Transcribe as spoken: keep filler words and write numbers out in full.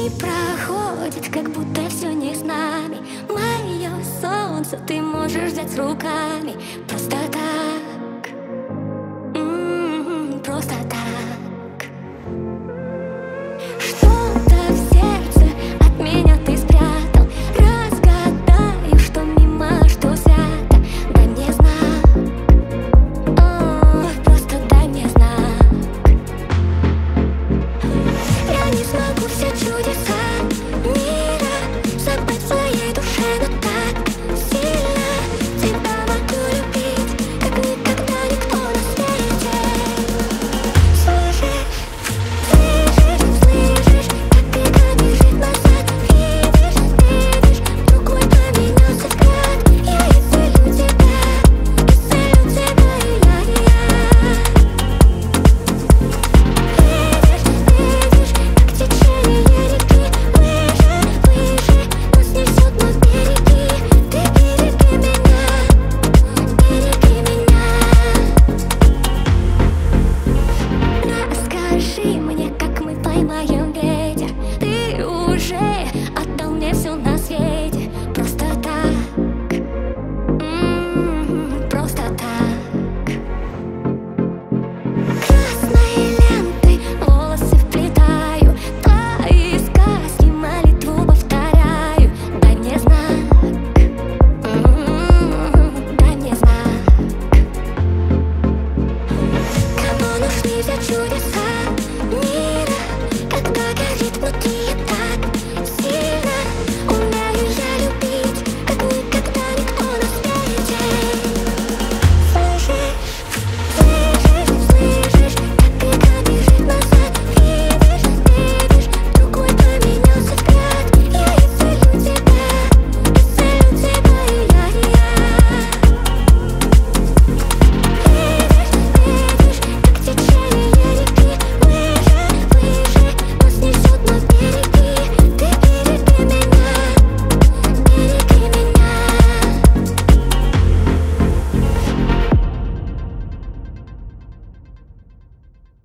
проходит, как будто все не с нами. Мое солнце ты можешь взять руками. Просто так, м-м, просто так. Что-то в сердце от меня ты спрятал. Разгадаю, что мимо, что свято. Дай мне знак, о, просто дай мне знак. Я не смогу все чудеса